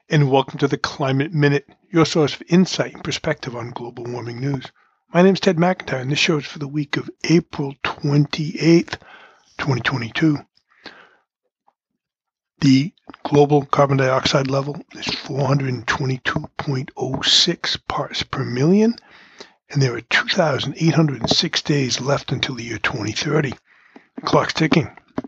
and welcome to the Climate Minute, your source for insight and perspective on global warming news. My name is Ted McIntyre, and this show is for the week of April 28th, 2022. The global carbon dioxide level is 422.06 parts per million, and there are 2,806 days left until the year 2030. The clock's ticking.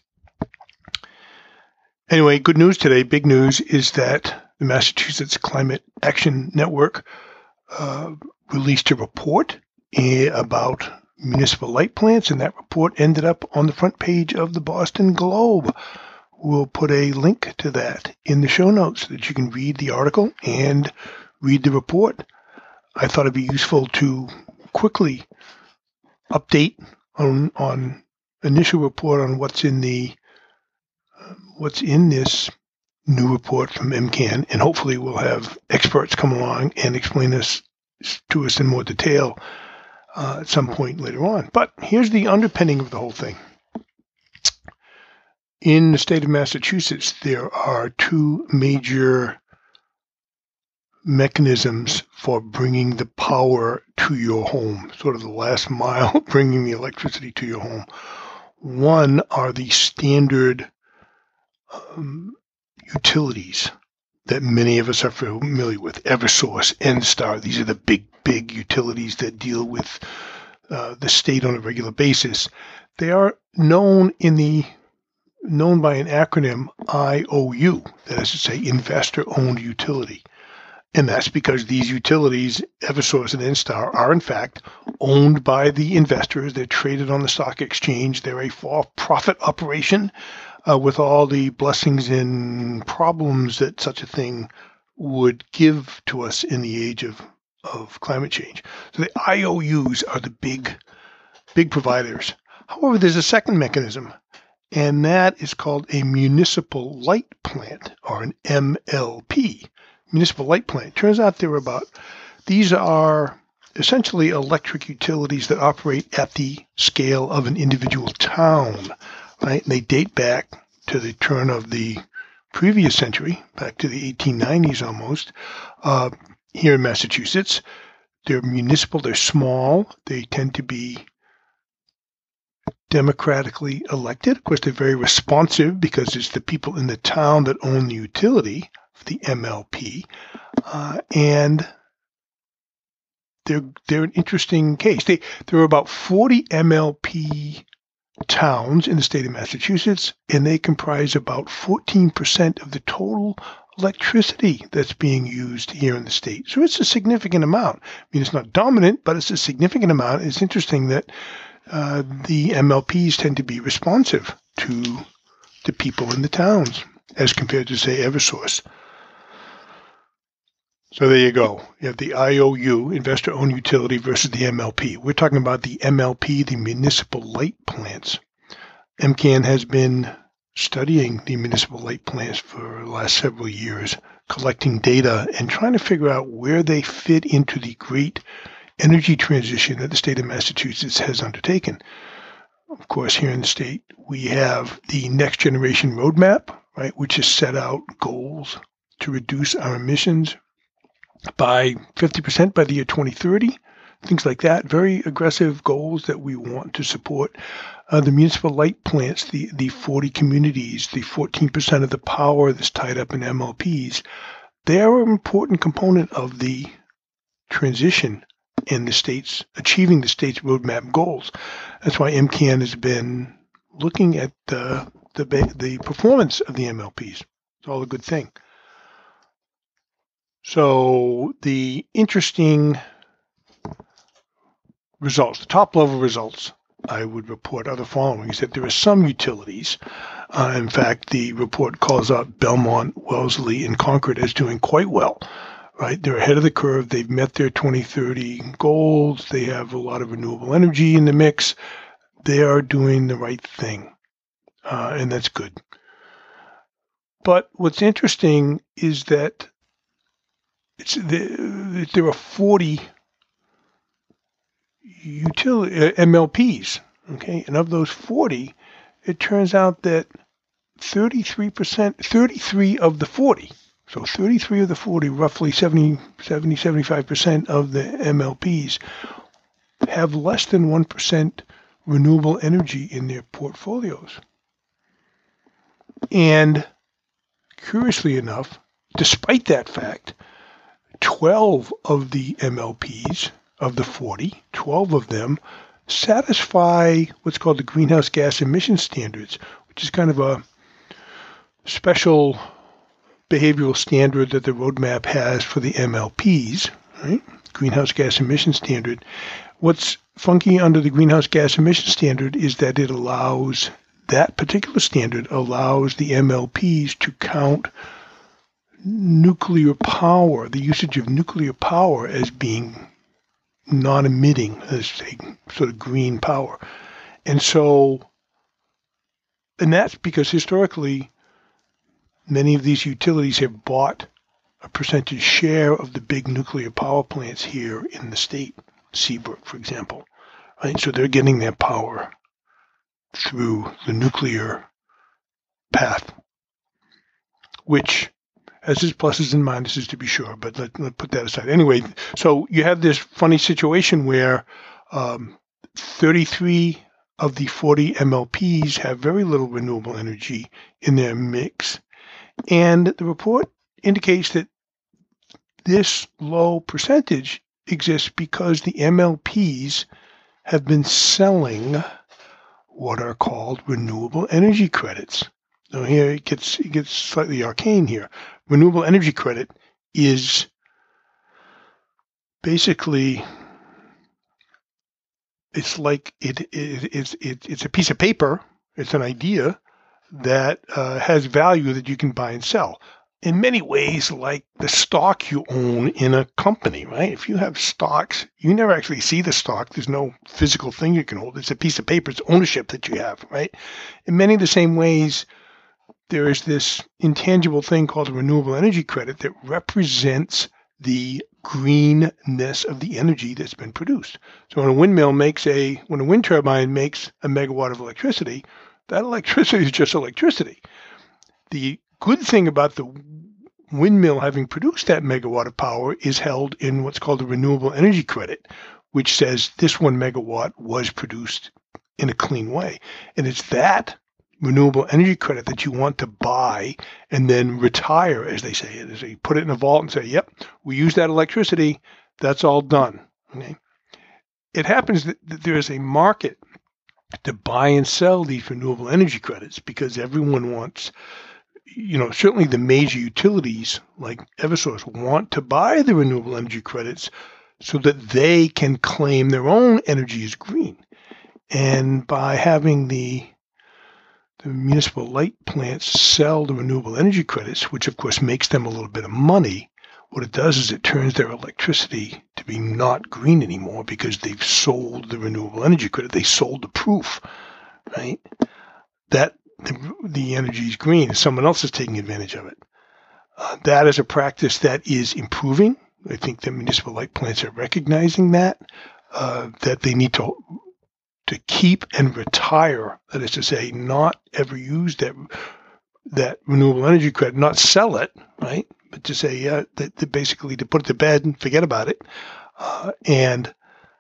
Anyway, good news today. Big news is that the Massachusetts Climate Action Network released a report about municipal light plants, and that report ended up on the front page of the Boston Globe. We'll put a link to that in the show notes so that you can read the article and read the report. I thought it'd be useful to quickly update on initial report on what's in this new report from MCAN, and hopefully we'll have experts come along and explain this to us in more detail at some point later on. But here's the underpinning of the whole thing. In the state of Massachusetts, there are two major mechanisms for bringing the power to your home, sort of the last mile, bringing the electricity to your home. One are the standard utilities that many of us are familiar with: Eversource, NSTAR. These are the big utilities that deal with the state on a regular basis. They are known by an acronym IOU, that is to say, investor-owned utility. And that's because these utilities, Eversource and NSTAR, are in fact owned by the investors. They're traded on the stock exchange. They're a for-profit operation with all the blessings and problems that such a thing would give to us in the age of climate change. So the IOUs are the big providers. However, there's a second mechanism, and that is called a municipal light plant, or an MLP. Municipal light plant. Turns out these are essentially electric utilities that operate at the scale of an individual town, right? And they date back to the turn of the previous century, back to the 1890s almost. Here in Massachusetts, they're municipal, they're small, they tend to be democratically elected. Of course, they're very responsive because it's the people in the town that own the utility, the MLP, and they're an interesting case. There are about 40 MLP towns in the state of Massachusetts, and they comprise about 14% of the total electricity that's being used here in the state. So it's a significant amount. I mean, it's not dominant, but it's a significant amount. It's interesting that the MLPs tend to be responsive to the people in the towns as compared to, say, Eversource. So there you go. You have the IOU, investor-owned utility, versus the MLP. We're talking about the MLP, the municipal light plants. MCAN has been studying the municipal light plants for the last several years, collecting data and trying to figure out where they fit into the great energy transition that the state of Massachusetts has undertaken. Of course, here in the state, we have the Next Generation Roadmap, right, which has set out goals to reduce our emissions by 50% by the year 2030, things like that. Very aggressive goals that we want to support. The municipal light plants, the 40 communities, the 14% of the power that's tied up in MLPs, they are an important component of the transition in the state's achieving the state's roadmap goals. That's why MCAN has been looking at the performance of the MLPs. It's all a good thing. So the interesting results, the top-level results I would report are the following: is that there are some utilities. In fact, the report calls out Belmont, Wellesley, and Concord as doing quite well. Right, they're ahead of the curve. They've met their 2030 goals. They have a lot of renewable energy in the mix. They are doing the right thing, and that's good. But what's interesting is that there are 40 MLPs, okay? And of those 40, it turns out that 33% of the 40, So 33 of the 40, roughly 75% of the MLPs have less than 1% renewable energy in their portfolios. And curiously enough, despite that fact, 12 of the MLPs of the 40, 12 of them satisfy what's called the greenhouse gas emission standards, which is kind of a special behavioral standard that the roadmap has for the MLPs, right? Greenhouse gas emission standard. What's funky under the greenhouse gas emission standard is that that particular standard allows the MLPs to count nuclear power, the usage of nuclear power, as being non-emitting, as a sort of green power. And that's because historically many of these utilities have bought a percentage share of the big nuclear power plants here in the state, Seabrook, for example. Right? So they're getting their power through the nuclear path, which has its pluses and minuses, to be sure, but let's put that aside. Anyway, so you have this funny situation where 33 of the 40 MLPs have very little renewable energy in their mix. And the report indicates that this low percentage exists because the MLPs have been selling what are called renewable energy credits. So here it gets slightly arcane here. Renewable energy credit is basically, it's like it's a piece of paper. It's an idea that has value that you can buy and sell. In many ways, like the stock you own in a company, right? If you have stocks, you never actually see the stock. There's no physical thing you can hold. It's a piece of paper. It's ownership that you have, right? In many of the same ways, there is this intangible thing called a renewable energy credit that represents the greenness of the energy that's been produced. So when a wind turbine makes a megawatt of electricity, that electricity is just electricity. The good thing about the windmill having produced that megawatt of power is held in what's called a renewable energy credit, which says this 1 megawatt was produced in a clean way. And it's that renewable energy credit that you want to buy and then retire, as they say. As they put it in a vault and say, yep, we use that electricity. That's all done. Okay? It happens that there is a market to buy and sell these renewable energy credits because everyone wants, certainly the major utilities like Eversource want to buy the renewable energy credits so that they can claim their own energy as green. And by having the municipal light plants sell the renewable energy credits, which of course makes them a little bit of money, what it does is it turns their electricity to be not green anymore because they've sold the renewable energy credit. They sold the proof, right? That the energy is green and someone else is taking advantage of it. That is a practice that is improving. I think the municipal light plants are recognizing that they need to keep and retire, that is to say, not ever use that renewable energy credit, not sell it, right? But to say, that basically to put it to bed and forget about it. And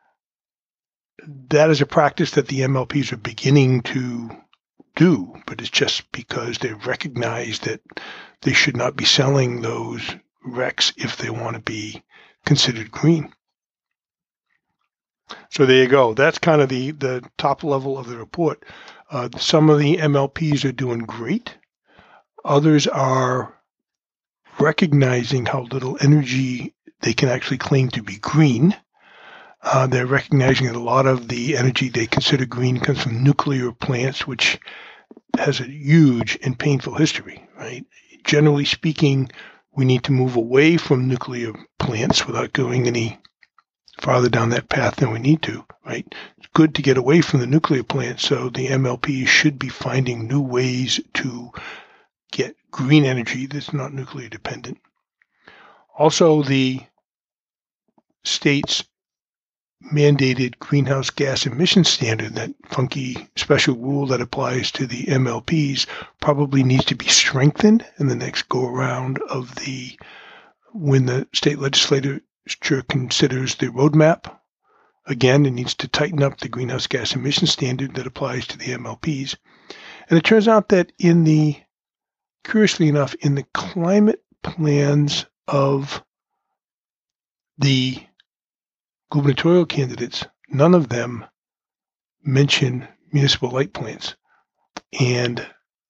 that is a practice that the MLPs are beginning to do, but it's just because they recognize that they should not be selling those RECs if they want to be considered green. So there you go. That's kind of the top level of the report. Some of the MLPs are doing great. Others are recognizing how little energy they can actually claim to be green. They're recognizing that a lot of the energy they consider green comes from nuclear plants, which has a huge and painful history, right? Generally speaking, we need to move away from nuclear plants without going any farther down that path than we need to, right? It's good to get away from the nuclear plants, so the MLPs should be finding new ways to get green energy that's not nuclear dependent. Also, the state's mandated greenhouse gas emission standard, that funky special rule that applies to the MLPs, probably needs to be strengthened in the next go-around of when the state legislature considers the roadmap. Again, it needs to tighten up the greenhouse gas emission standard that applies to the MLPs. And it turns out that curiously enough, in the climate plans of the gubernatorial candidates, none of them mention municipal light plants. And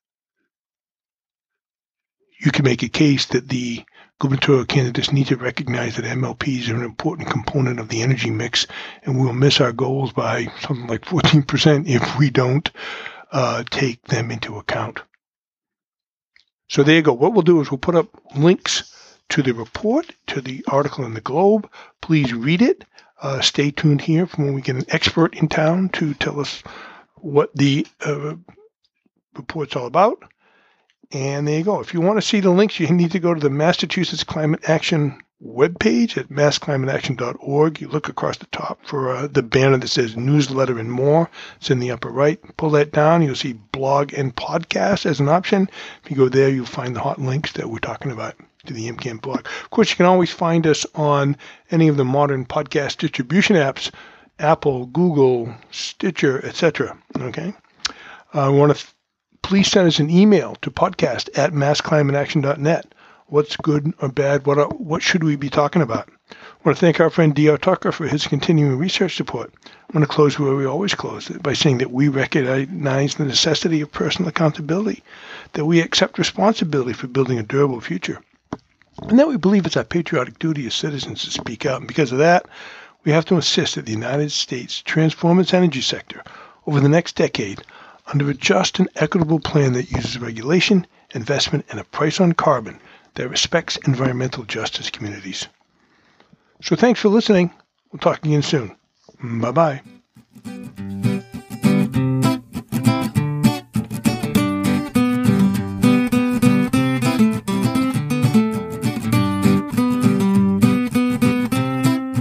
you can make a case that the gubernatorial candidates need to recognize that MLPs are an important component of the energy mix, and we'll miss our goals by something like 14% if we don't take them into account. So there you go. What we'll do is we'll put up links to the report, to the article in the Globe. Please read it. Stay tuned here for when we get an expert in town to tell us what the report's all about. And there you go. If you want to see the links, you need to go to the Massachusetts Climate Action webpage at massclimateaction.org. You look across the top for the banner that says newsletter and more. It's in the upper right. Pull that down. You'll see blog and podcast as an option. If you go there, you'll find the hot links that we're talking about to the MCAN blog. Of course, you can always find us on any of the modern podcast distribution apps, Apple, Google, Stitcher, etc. Okay. I want to please send us an email to podcast@massclimateaction.net. What's good or bad? What should we be talking about? I want to thank our friend D.R. Tucker for his continuing research support. I want to close where we always close, by saying that we recognize the necessity of personal accountability, that we accept responsibility for building a durable future, and that we believe it's our patriotic duty as citizens to speak out. And because of that, we have to insist that the United States transform its energy sector over the next decade under a just and equitable plan that uses regulation, investment, and a price on carbon that respects environmental justice communities. So thanks for listening. We'll talk again soon. Bye-bye.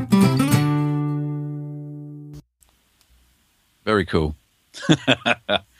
Very cool.